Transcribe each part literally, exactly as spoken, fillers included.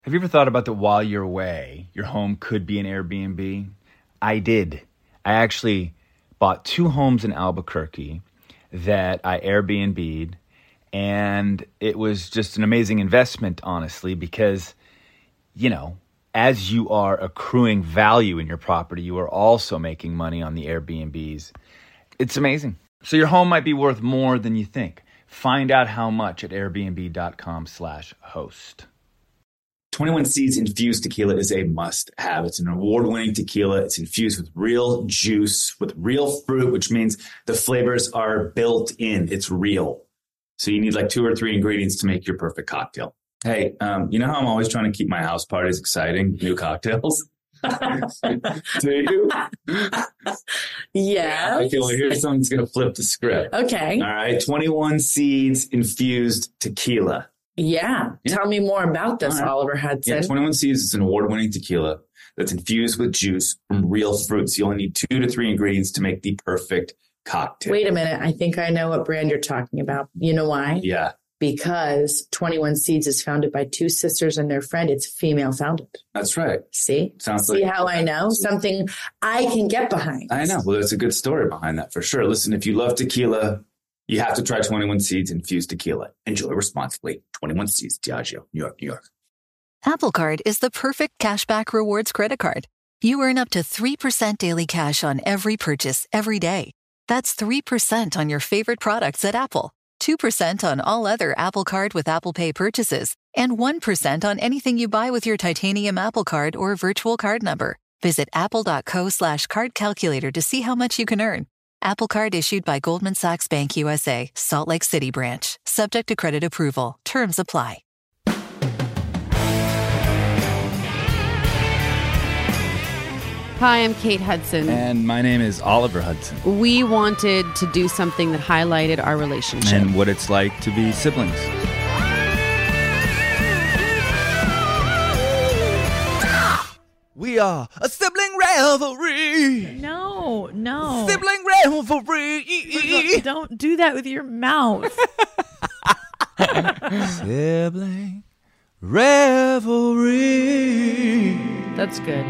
Have you ever thought about that while you're away, your home could be an Airbnb? I did. I actually bought two homes in Albuquerque that I Airbnb'd, and it was just an amazing investment, honestly, because, you know, as you are accruing value in your property, you are also making money on the Airbnbs. It's amazing. So your home might be worth more than you think. Find out how much at airbnb.com slash host. twenty-one Seeds Infused Tequila is a must-have. It's an award-winning tequila. It's infused with real juice, with real fruit, which means the flavors are built in. It's real. So you need like two or three ingredients to make your perfect cocktail. Hey, um, you know how I'm always trying to keep my house parties exciting? New cocktails. Do you? Yeah. I feel like here's someone's going to flip the script. Okay. All right. twenty-one Seeds Infused Tequila. Yeah. Yeah. Tell me more about this, All right. Oliver Hudson. Yeah, twenty-one Seeds is an award-winning tequila that's infused with juice from real fruits. You only need two to three ingredients to make the perfect cocktail. Wait a minute. I think I know what brand you're talking about. You know why? Yeah, Because twenty-one Seeds is founded by two sisters and their friend. It's female founded. that's right. See? Sounds See like how I know? Something I can get behind. I know. Well, there's a good story behind that for sure. Listen, if you love tequila, you have to try twenty-one Seeds Infused Tequila. Enjoy responsibly. twenty-one Seeds, Diageo, New York, New York. Apple Card is the perfect cashback rewards credit card. You earn up to three percent daily cash on every purchase every day. That's three percent on your favorite products at Apple, two percent on all other Apple Card with Apple Pay purchases, and one percent on anything you buy with your titanium Apple Card or virtual card number. Visit apple.co slash card calculator to see how much you can earn. Apple Card issued by Goldman Sachs Bank U S A, Salt Lake City branch. Subject to credit approval. Terms apply. Hi, I'm Kate Hudson. And my name is Oliver Hudson. We wanted to do something that highlighted our relationship. And what it's like to be siblings. We are a sibling revelry. No, no. Sibling revelry. Don't do that with your mouth. Sibling revelry. That's good.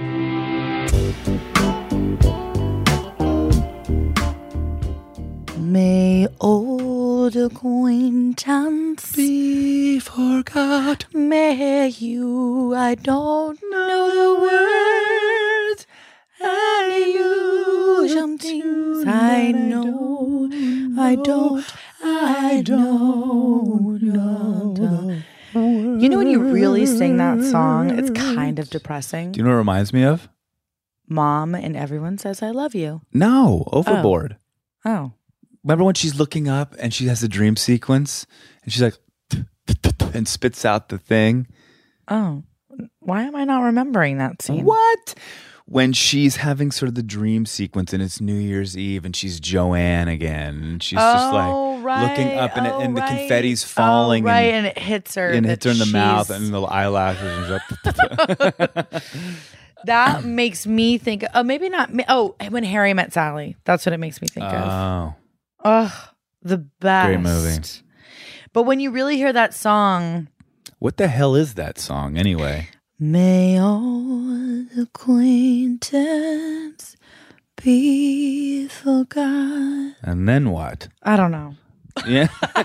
May old acquaintance Be forgot. may you, I don't know the words, and you, some things I know, I don't, I don't know. You know when you really sing that song, it's kind of depressing. Do you know what it reminds me of? Mom and everyone says I love you. No, Overboard. Oh. Remember when she's looking up and she has a dream sequence and she's like, and spits out the thing? Oh. Why am I not remembering that scene? What? When she's having sort of the dream sequence and it's New Year's Eve and she's Joanne again. And she's just Oh, like right. looking up and, it, Oh, and the right. confetti's falling. Oh, right, and, and it hits her. and it that hits her in the mouth she's- and the eyelashes. And she's like, That makes me think. Oh, maybe not. Oh, when Harry Met Sally. That's what it makes me think of. oh. Oh, the best. Great movie. But when you really hear that song, What the hell is that song anyway? may all acquaintance be forgot. And then what? I don't know. Yeah.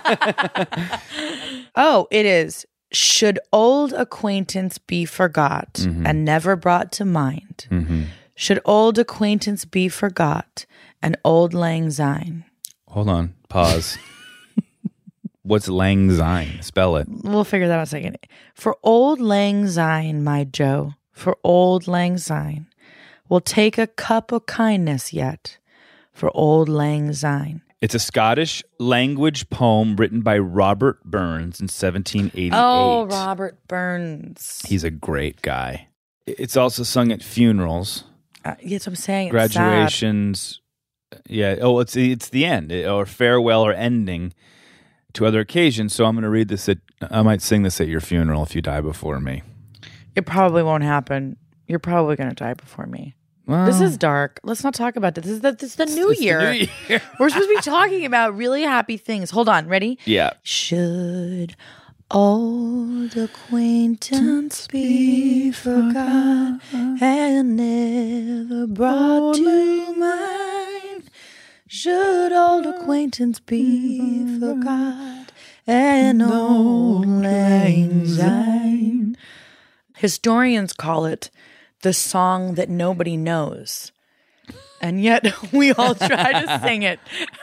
Oh, it is. Should old acquaintance be forgot Mhm. and never brought to mind? hmm Should old acquaintance be forgot and old lang syne? Hold on. Pause. What's lang syne? Spell it. We'll figure that out in a second. For old lang syne, my Joe, for old lang syne, we'll take a cup of kindness yet for old lang syne. It's a Scottish language poem written by Robert Burns in seventeen eighty-eight. Oh, Robert Burns. He's a great guy. It's also sung at funerals, Uh, yes, I'm saying it's sad. graduations. Yeah. Oh, it's it's the end or farewell or ending to other occasions. So I'm going to read this. At I might sing this at your funeral if you die before me. It probably won't happen. You're probably going to die before me. Well, This is dark. Let's not talk about this. This is the, this is the new it's the year. new year. We're supposed to be talking about really happy things. Hold on. Ready? Yeah. Should Old acquaintance be forgot and never brought to mind. Should old acquaintance be forgot and old lang syne. Historians call it the song that nobody knows. And yet we all try to sing it.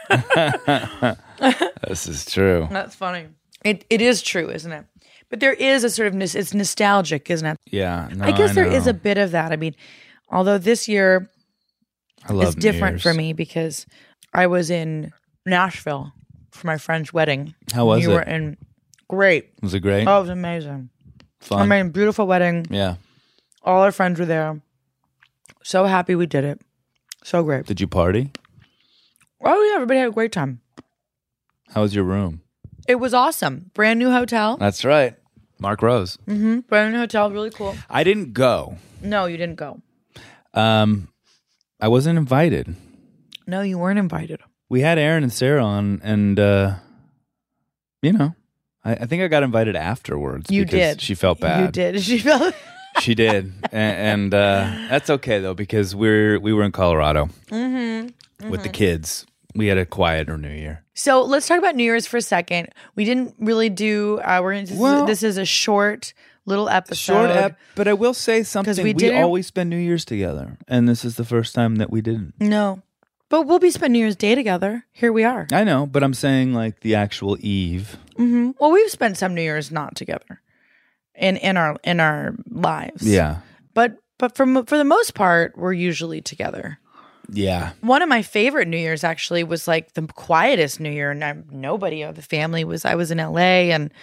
This is true. That's funny. It It is true, isn't it? But there is a sort of, it's nostalgic, isn't it? Yeah. No, I guess I there is know. a bit of that. I mean, although this year I love is different New for Year's. me because I was in Nashville for my friend's wedding. How was you it? were in, great. Was it great? Oh, it was amazing. Fun. I mean, beautiful wedding. Yeah. All our friends were there. So happy we did it. So great. Did you party? Oh, yeah, everybody had a great time. How was your room? It was awesome. Brand new hotel. That's right. Mark Rose. Mm-hmm. Brand new hotel. Really cool. I didn't go. No, you didn't go. Um, I wasn't invited. No, you weren't invited. We had Aaron and Sarah on, and uh, you know, I, I think I got invited afterwards. You because did. She felt bad. You did. She felt. She did, and, and uh, that's okay though because we're we were in Colorado Mm-hmm. Mm-hmm. with the kids. We had a quieter New Year. So let's talk about New Year's for a second. We didn't really do. Uh, we're gonna, this, Well- is, this is a short little episode. Short ep, but I will say something. we We, didn't- always spend New Year's together, and this is the first time that we didn't. No, but we'll be spending New Year's Day together. Here we are. I know, but I'm saying like the actual eve. Mm-hmm. Well, we've spent some New Year's not together in in our in our lives. Yeah, but but for for the most part, we're usually together. yeah. One of my favorite New Year's actually was like the quietest New Year, and I, nobody of the family was. I was in L A and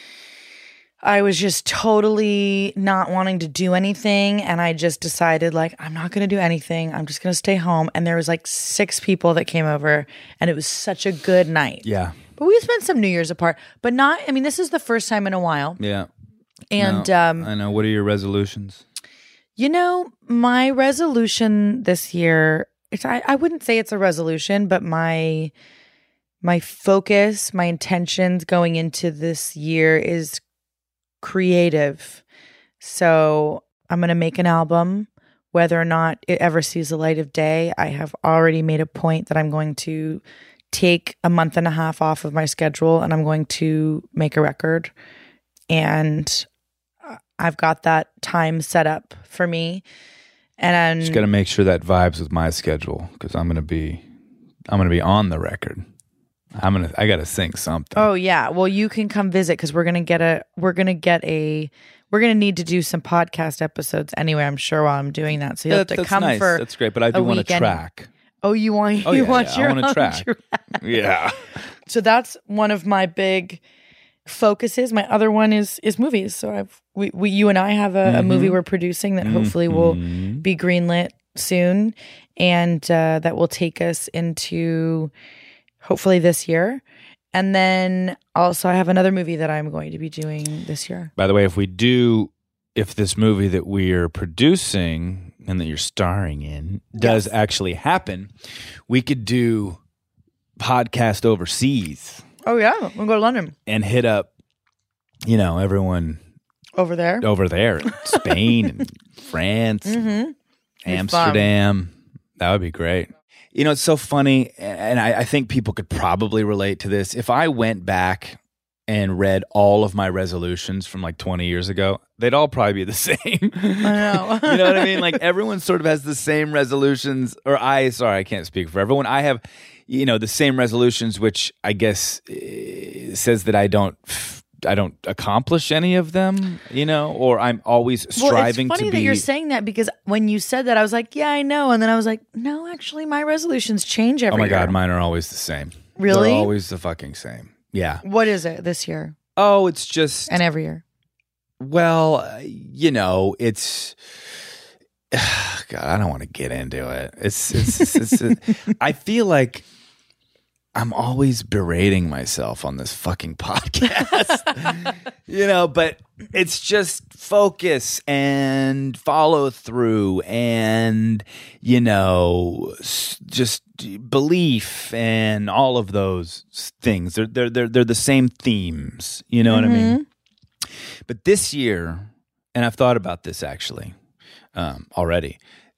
I was just totally not wanting to do anything, and I just decided like I'm not going to do anything. I'm just going to stay home. And there was like six people that came over, and it was such a good night. Yeah, But we spent some New Year's apart, but not. I mean, this is the first time in a while, yeah. and No, um, I know. What are your resolutions? you know, my resolution this year. It's, I, I wouldn't say it's a resolution, but my my focus, my intentions going into this year is creative. So I'm going to make an album. Whether or not it ever sees the light of day, I have already made a point that I'm going to take a month and a half off of my schedule and I'm going to make a record. And I've got that time set up for me. And Just got to make sure that vibes with my schedule because I'm gonna be, I'm gonna be on the record. I'm gonna, I gotta sing something. oh yeah, well you can come visit because we're gonna get a, we're gonna get a, we're gonna need to do some podcast episodes anyway. I'm sure while I'm doing that, so you'll That- have to that's come nice. for. That's great, but I a do want to weekend. track. Oh, you want Oh, you yeah, want yeah, I your wanna own track. Yeah. So that's one of my big focuses. My other one is is movies. So I've we, we you and I have a, a movie we're producing that hopefully will Mhm. be greenlit soon, and uh, that will take us into hopefully this year. And then also I have another movie that I'm going to be doing this year. By the way, if we do, if this movie that we are producing and that you're starring in does actually happen, we could do podcast overseas Oh yeah, we'll go to London and hit up, you know, everyone over there. over there, Spain and France, Mm-hmm. Amsterdam. That would be great. You know, it's so funny, and I, I think people could probably relate to this. If I went back and read all of my resolutions from like twenty years ago, they'd all probably be the same. I know. You know what I mean? Like everyone sort of has the same resolutions, or I, sorry, I can't speak for everyone. I have, you know, the same resolutions, which I guess uh, says that I don't, I don't accomplish any of them, you know, or I'm always striving well, it's funny to be. that you're saying that because when you said that, I was like, yeah, I know. And then I was like, no, actually, my resolutions change every oh my year. God, mine are always the same. Really? They're always the fucking same. Yeah. What is it this year Oh, it's just, and every year? well, uh, you know, it's, God, I don't want to get into it. It's, it's, it's, it's I feel like I'm always berating myself on this fucking podcast, you know, but it's just focus and follow through and, you know, s- just belief and all of those things. They're, they're, they're, they're the same themes. You know what I mean? But this year, and I've thought about this actually um, already,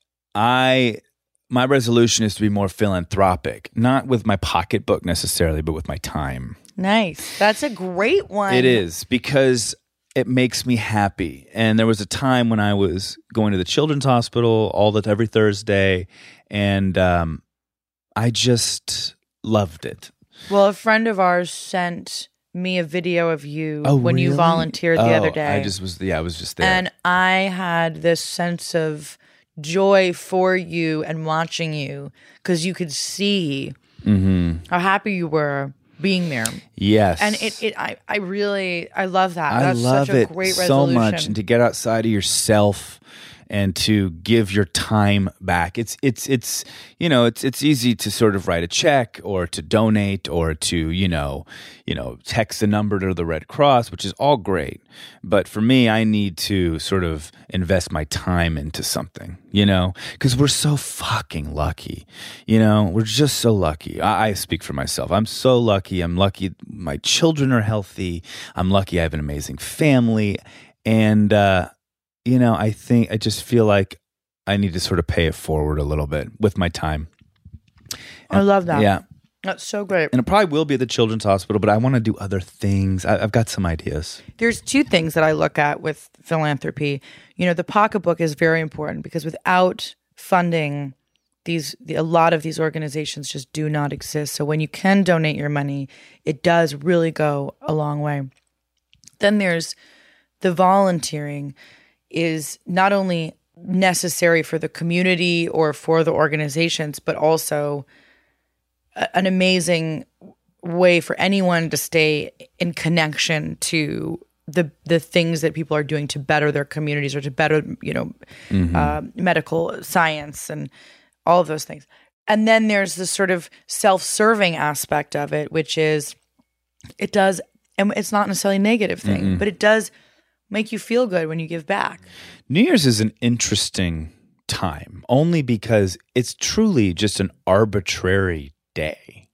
I my resolution is to be more philanthropic, not with my pocketbook necessarily, but with my time. Nice. That's a great one. It is, because it makes me happy. And there was a time when I was going to the children's hospital all the every Thursday, and um, I just loved it. Well, a friend of ours sent me a video of you Oh, when you really? volunteered the Oh, other day. I just was, yeah, I was just there. And I had this sense of joy for you and watching you, because you could see Mm-hmm. how happy you were being there. Yes. And it, it I, I really, I love that. I That's love such a it great so resolution. much, and to get outside of yourself and to give your time back. It's it's it's you know it's it's easy to sort of write a check or to donate or to you know you know text a number to the Red Cross, which is all great. But for me, I need to sort of invest my time into something, you know, because we're so fucking lucky. You know, we're just so lucky. I, I speak for myself. I'm so lucky. I'm lucky my children are healthy. I'm lucky I have an amazing family, and uh, you know, I think I just feel like I need to sort of pay it forward a little bit with my time. I love that. Yeah. That's so great. And it probably will be at the Children's Hospital, but I want to do other things. I, I've got some ideas. There's two things that I look at with philanthropy. You know, the pocketbook is very important, because without funding, these the, a lot of these organizations just do not exist. So when you can donate your money, it does really go a long way. Then there's the volunteering is not only necessary for the community or for the organizations, but also a, an amazing way for anyone to stay in connection to the the things that people are doing to better their communities or to better, you know, Mm-hmm. uh, medical science and all of those things. And then there's this sort of self-serving aspect of it, which is it does, and it's not necessarily a negative thing, Mm-mm. but it does make you feel good when you give back. New Year's is an interesting time, only because it's truly just an arbitrary day.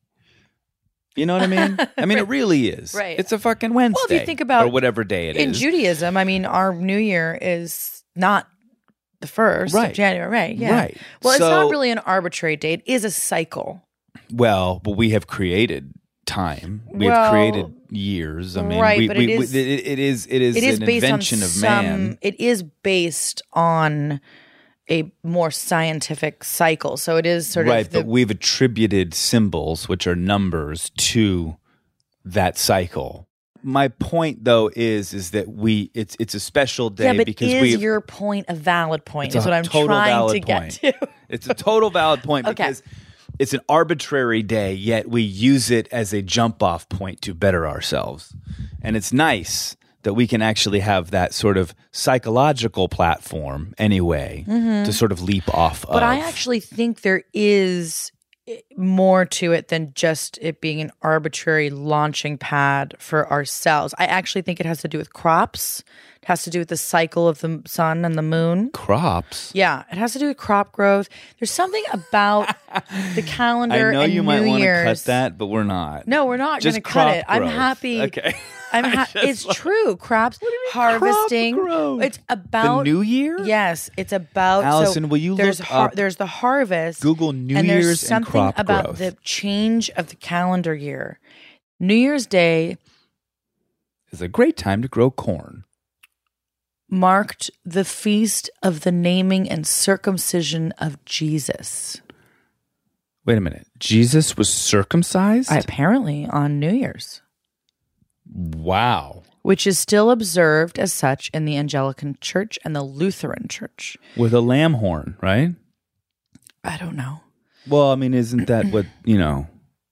You know what I mean? I mean, it really is. Right. It's a fucking Wednesday. Well, if you think about or whatever day it is. in Judaism, I mean, our New Year is not the first Right. of January, right? Yeah. Right. Well, it's So- not really an arbitrary date. It is a cycle. Well, but we have created time. We Well, have created years. I mean, right, we, but we, it we- is- it, it is it is It is an based invention on of some, man. It is based on a more scientific cycle. So it is sort Right, of the, but we've attributed symbols, which are numbers, to that cycle. My point, though, is is that we it's it's a special day yeah, but because is we your point a valid point? it's Is a what I'm total trying valid to get point. to. It's a total valid point Okay. because it's an arbitrary day, yet we use it as a jump off point to better ourselves. And it's nice that we can actually have that sort of psychological platform anyway to sort of leap off of. Mm-hmm. But I actually think there is more to it than just it being an arbitrary launching pad for ourselves. I actually think it has to do with crops. It has to do with the cycle of the sun and the moon. crops. Yeah, it has to do with crop growth. There's something about the calendar. I know and you might New want to cut Year's. that, but we're not. No, we're not going Just to cut crop it. I'm growth. happy. Okay. I'm ha- just it's like- true. Crops harvesting. Crop growth? It's about The New Year? Yes, it's about. Allison, so will you there's look har- up- There's the harvest. Google New and there's Year's and something crop about growth. the change of the calendar year. New Year's Day It's a great time to grow corn. marked the feast of the naming and circumcision of Jesus. Wait a minute. Jesus was circumcised? Apparently on New Year's, Wow. which is still observed as such in the Anglican Church and the Lutheran Church. With a lamb horn, right? I don't know. Well, I mean, isn't that what, you know,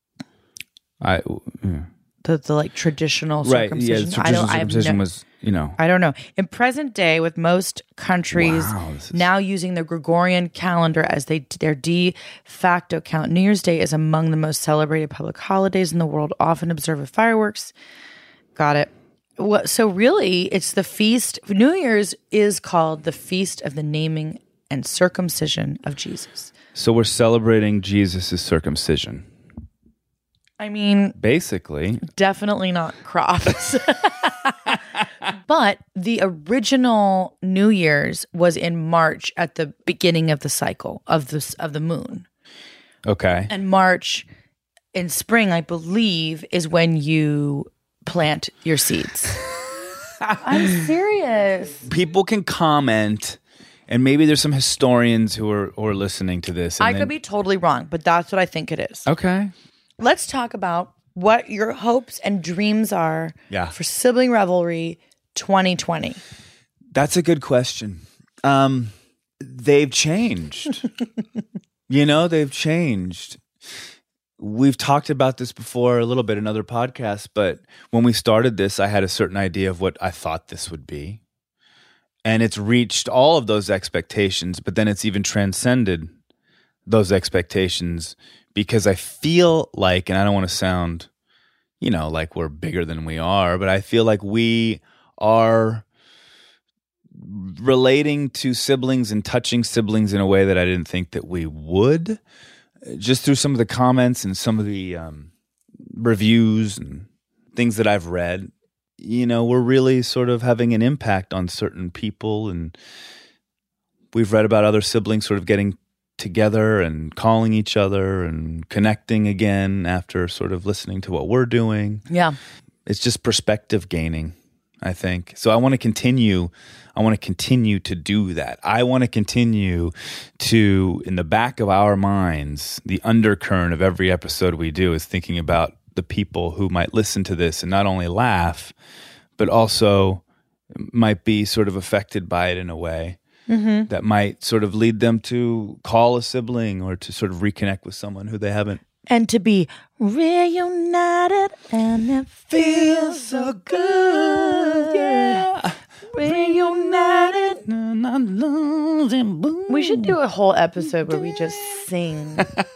I yeah. The, the like traditional right, circumcision. yeah, I traditional don't, I have circumcision no- was, you know. I don't know. In present day, with most countries Wow, this is- now using the Gregorian calendar as they their de facto count, New Year's Day is among the most celebrated public holidays in the world, often observed with fireworks. Got it. Well, so really, it's the feast. New Year's is called the Feast of the Naming and Circumcision of Jesus. So we're celebrating Jesus' circumcision. I mean, Basically. definitely not crops. But the original New Year's was in March at the beginning of the cycle of the, of the moon. Okay. And March in spring, I believe, is when you plant your seeds. I'm serious. People can comment, and maybe there's some historians who are, who are listening to this. And I then, could be totally wrong, but that's what I think it is. Okay. Let's talk about what your hopes and dreams are Yeah. for Sibling Revelry twenty twenty. That's a good question. Um, they've changed. You know, they've changed. We've talked about this before a little bit in other podcasts, but when we started this, I had a certain idea of what I thought this would be. And it's reached all of those expectations, but then it's even transcended those expectations because I feel like, and I don't want to sound, you know, like we're bigger than we are, but I feel like we are relating to siblings and touching siblings in a way that I didn't think that we would. Just through some of the comments and some of the um, reviews and things that I've read, you know, we're really sort of having an impact on certain people. And we've read about other siblings sort of getting together and calling each other and connecting again after sort of listening to what we're doing. Yeah. It's just perspective gaining, I think. So I want to continue. I want to continue to do that. I want to continue to, in the back of our minds, the undercurrent of every episode we do is thinking about the people who might listen to this and not only laugh, but also might be sort of affected by it in a way mm-hmm. that might sort of lead them to call a sibling or to sort of reconnect with someone who they haven't. And to be reunited and it feels so good. Yeah. Reunited. We should do a whole episode where we just sing.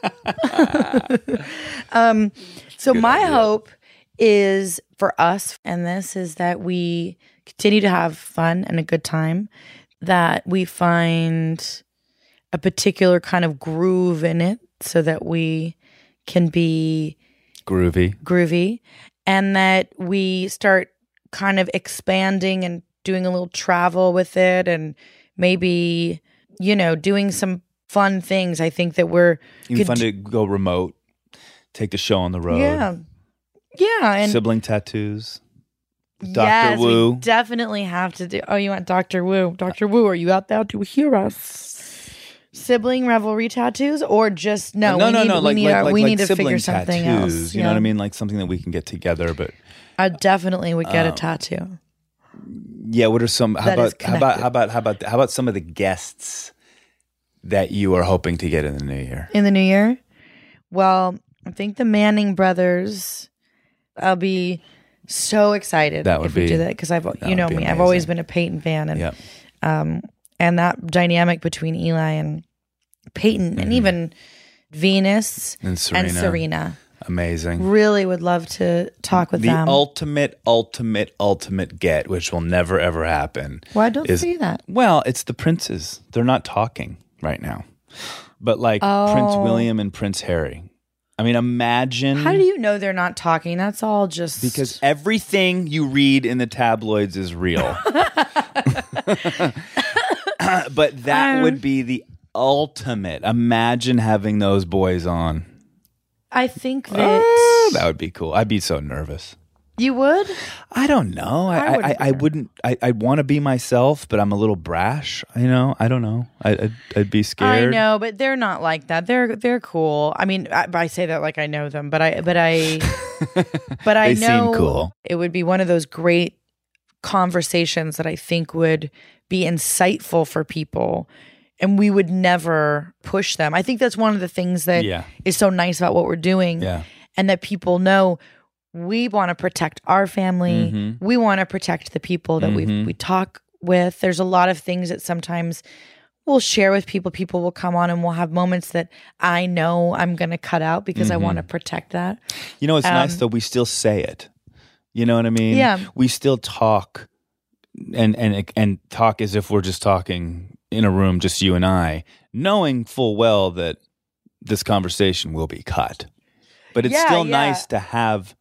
um, so Good my idea. hope is for us, and this is that we continue to have fun and a good time, that we find a particular kind of groove in it so that we can be Groovy. groovy, and that we start kind of expanding and doing a little travel with it, and maybe, you know, doing some fun things. I think that we're Even could fun do- to go remote, take the show on the road. yeah, yeah, and Sibling tattoos. Doctor yes, Wu. we definitely have to do. Oh, you want Doctor Wu? Doctor Wu, are you out there to hear us? Sibling revelry tattoos, or just no? no, we no, need, no. We Like, need, like, our- like, we like need to sibling figure something tattoos, else. You know yeah. what I mean? Like something that we can get together. But I definitely would get a Um, tattoo. yeah, what are some? How That is about how about connected. how about how about how about some of the guests that you are hoping to get in the new year? In the new year? Well, I think the Manning brothers. I'll be so excited That would if we be- do that because I've that you would know be me. I've always amazing. been a Peyton fan, and Yep. um and that dynamic between Eli and Peyton and even Venus And Serena. and Serena. Amazing. Really would love to talk with The them. ultimate, ultimate, ultimate get, which will never ever happen. Why don't is, say that? Well, it's the princes. They're not talking right now. But like Prince Oh. William and Prince Harry. I mean, imagine How do you know they're not talking? That's all just because everything you read in the tabloids is real. But that Um, would be the ultimate. Imagine having those boys on. I think that Oh, that would be cool. I'd be so nervous. you would. I don't know. I I I, wouldn't I, I either. wouldn't. I I want to be myself, but I'm a little brash. You know. I don't know. I I'd, I'd be I scared. know, but they're not like that. They're they're cool. I mean, I, I say that like I know them, but I but I but I They seem know cool. it would be one of those great conversations that I think would be insightful for people, and we would never push them. I think that's one of the things that is Yeah. so nice about what we're doing, Yeah. and that people know we want to protect our family. Mhm. We want to protect the people that we Mhm. we talk with. There's a lot of things that sometimes we'll share with people. People will come on and we'll have moments that I know I'm going to cut out because I Mm-hmm. want to protect that. You know, it's nice Um, though. We still say it. You know what I mean? Yeah. We still talk, and and and talk as if we're just talking in a room, just you and I, knowing full well that this conversation will be cut. But it's Yeah, still yeah. nice to have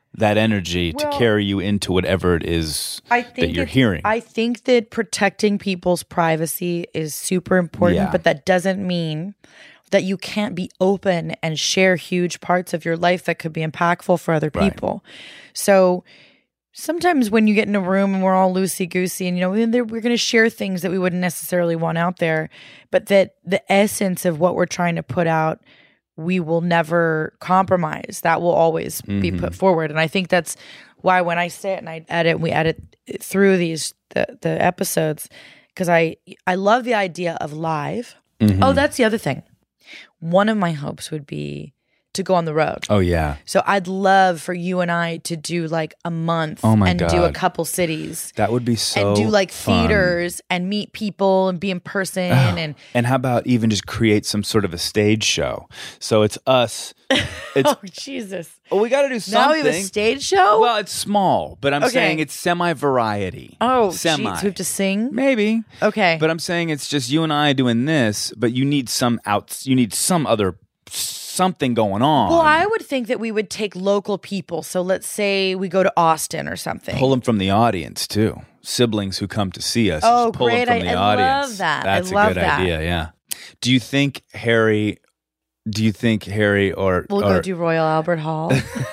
that energy Well, to carry you into whatever it is I think that you're it's- hearing. I think that protecting people's privacy is super important, Yeah. but that doesn't mean that you can't be open and share huge parts of your life that could be impactful for other Right. people. So sometimes when you get in a room and we're all loosey-goosey and, you know, we're we're going to share things that we wouldn't necessarily want out there, but that the essence of what we're trying to put out, we will never compromise. That will always be put forward. And I think that's why when I sit and I edit, we edit through these, the, the episodes, because I, I love the idea of live. Oh, that's the other thing. One of my hopes would be to go on the road. oh, yeah. So I'd love for you and I to do like a month Oh my and do a God. couple cities That would be so and do like fun. theaters and meet people and be in person and And how about even just create some sort of a stage show? So it's us. It's oh Jesus. oh, we got to do something. Now we have a stage show? Well, it's small, but I'm Okay. saying it's semi-variety. oh, semi. geez, we have to sing? Maybe. Okay. But I'm saying it's just you and I doing this, but you need some outs. You need some other something going on. Well, I would think that we would take local people. So let's say we go to Austin or something. pull them from the audience too. Siblings who come to see us. Oh, just pull great. them from I- the I audience. love that. I That's love a good that. idea. Yeah. Do you think Harry? Do you think Harry or We'll or, go do Royal Albert Hall.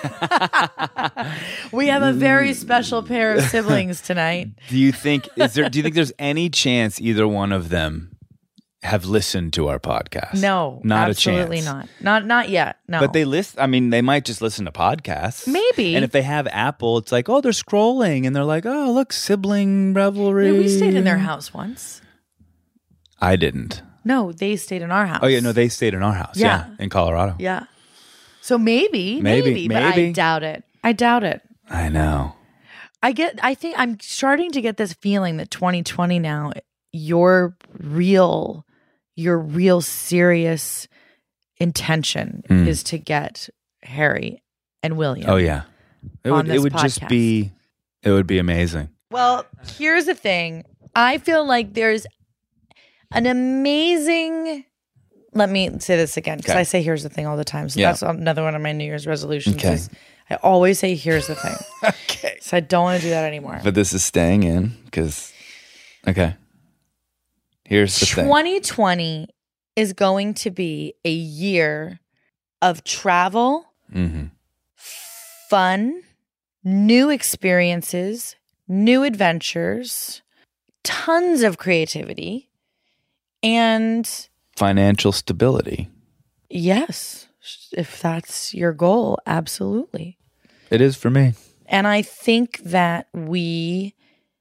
We have a very special pair of siblings tonight. Do you think is there? Do you think there's any chance either one of them have listened to our podcast? No, not absolutely a chance. not. Not not yet. No. But they list. I mean, they might just listen to podcasts. Maybe. And if they have Apple, it's like, oh, they're scrolling and they're like, oh, look, sibling revelry. Yeah, we stayed in their house once. I didn't. No, they stayed in our house. Oh yeah, no, they stayed in our house. Yeah. Yeah, in Colorado. Yeah. So maybe, Maybe, maybe, but I maybe. doubt it. I doubt it. I know. I get. I think I'm starting to get this feeling that twenty twenty now, your real, your real serious intention Mm. is to get Harry and William. Oh yeah. It On would. this It would just podcast. be. It would be amazing. Well, here's the thing. I feel like there's an amazing. Let me say this again because Okay. I say here's the thing all the time. So Yeah. that's another one of my New Year's resolutions. Okay. Is I always say here's the thing. Okay. So I don't want to do that anymore. But this is staying in because. Okay. Here's the thing. twenty twenty is going to be a year of travel, Mm-hmm. fun, new experiences, new adventures, tons of creativity, and Financial stability. yes, if that's your goal, absolutely. It is for me. And I think that we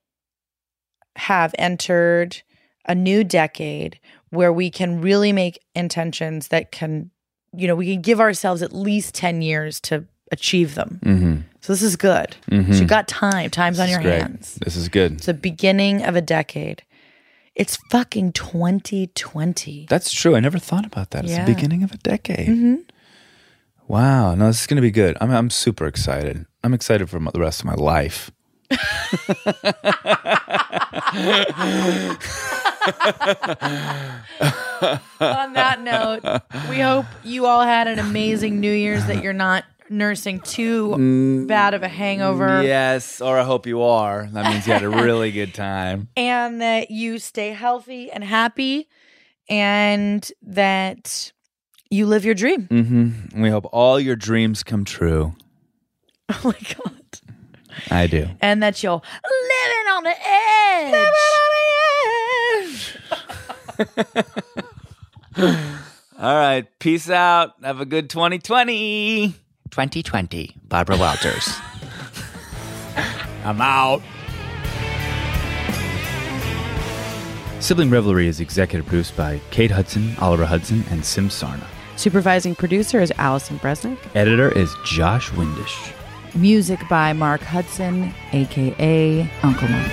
have entered a new decade where we can really make intentions that can, you know, we can give ourselves at least ten years to achieve them. Mm-hmm. So this is good. Mhm. So you got time. Time's on your Great. hands. This is good. It's the beginning of a decade. It's fucking twenty twenty. That's true. I never thought about that. It's Yeah. the beginning of a decade. Mm-hmm. Wow. No, this is going to be good. I'm, I'm super excited. I'm excited for my, the rest of my life. On that note, we hope you all had an amazing New Year's, that you're not nursing too bad of a hangover. Yes, or I hope you are. That means you had a really good time. And that you stay healthy and happy, and that you live your dream. Mm-hmm. We hope all your dreams come true. Oh my God. I do. And that you'll living on the edge. All right. Peace out. Have a good twenty twenty. twenty twenty. Barbara Walters. I'm out. Sibling Revelry is executive produced by Kate Hudson, Oliver Hudson, and Sim Sarna. Supervising producer is Allison Bresnick. Editor is Josh Windish. Music by Mark Hudson, a k a. Uncle Mark.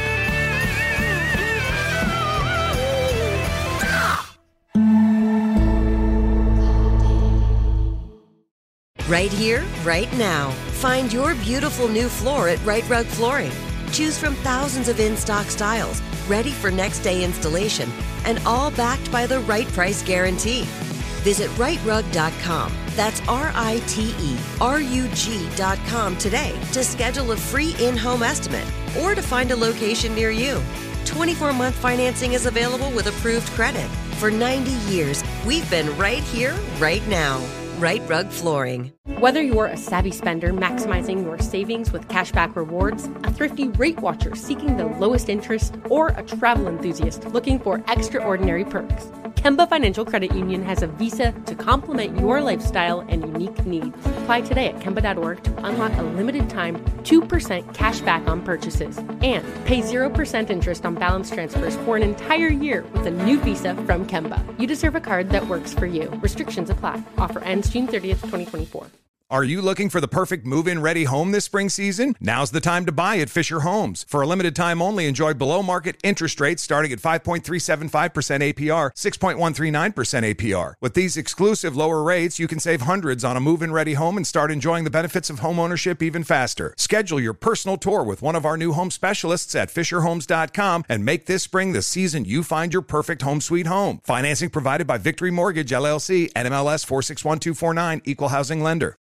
Right here, right now. Find your beautiful new floor at Right Rug Flooring. Choose from thousands of in-stock styles, ready for next day installation, and all backed by the right price guarantee. Visit rite rug dot com. That's R I T E R U G dot com today to schedule a free in-home estimate or to find a location near you. twenty-four month financing is available with approved credit. For ninety years, we've been right here, right now. Rite Rug Flooring. Whether you're a savvy spender maximizing your savings with cashback rewards, a thrifty rate watcher seeking the lowest interest, or a travel enthusiast looking for extraordinary perks, Kemba Financial Credit Union has a visa to complement your lifestyle and unique needs. Apply today at Kemba dot org to unlock a limited time two percent cash back on purchases and pay zero percent interest on balance transfers for an entire year with a new visa from Kemba. You deserve a card that works for you. Restrictions apply. Offer ends June thirtieth, twenty twenty-four. Are you looking for the perfect move-in ready home this spring season? Now's the time to buy at Fisher Homes. For a limited time only, enjoy below-market interest rates starting at five point three seven five percent A P R, six point one three nine percent A P R. With these exclusive lower rates, you can save hundreds on a move-in ready home and start enjoying the benefits of home ownership even faster. Schedule your personal tour with one of our new home specialists at fisher homes dot com and make this spring the season you find your perfect home sweet home. Financing provided by Victory Mortgage, L L C, N M L S four six one two four nine, Equal Housing Lender.